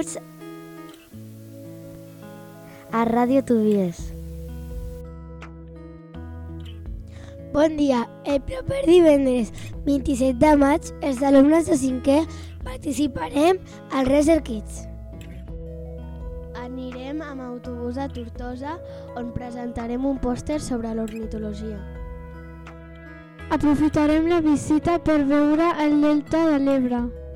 Arts a Ràdio Tubies. Bon dia. El proper divendres 27 de maig, els alumnes de 5è participarem al Racer Kids. Anirem amb autobús a Tortosa, on presentarem un pòster sobre l'ornitologia. Aprofitarem la visita per veure el delta de l'Ebre.